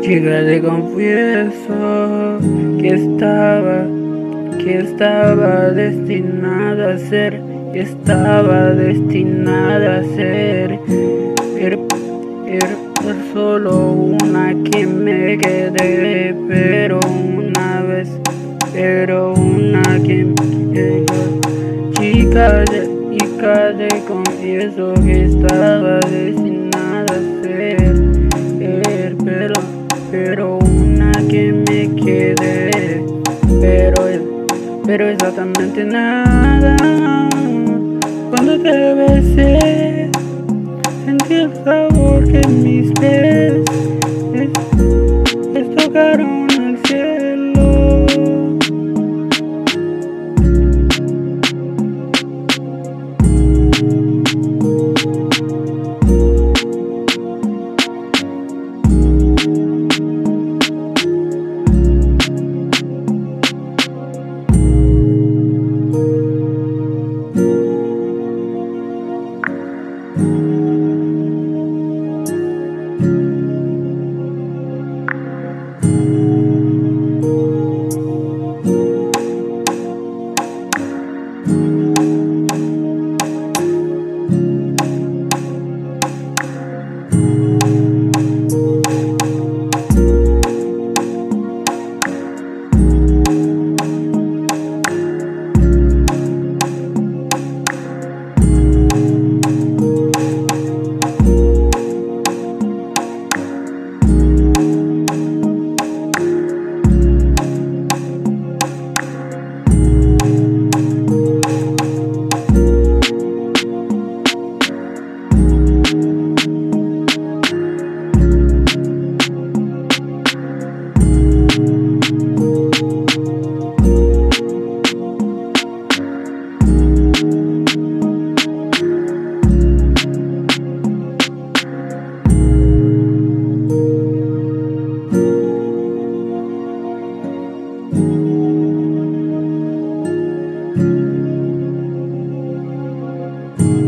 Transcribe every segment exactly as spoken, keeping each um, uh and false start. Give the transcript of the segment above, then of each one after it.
Chica, te confieso que estaba, que estaba destinada a ser, que estaba destinada a ser, er, er, er solo una que me quedé, pero una vez, pero una que me quedé. Chica, te, chica, te confieso que estaba destinada a ser, er, pero pero una que me quedé, pero, pero exactamente nada. Cuando te besé, sentí el sabor que mis pies es, tocaron el cielo.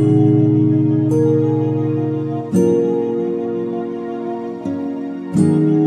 you.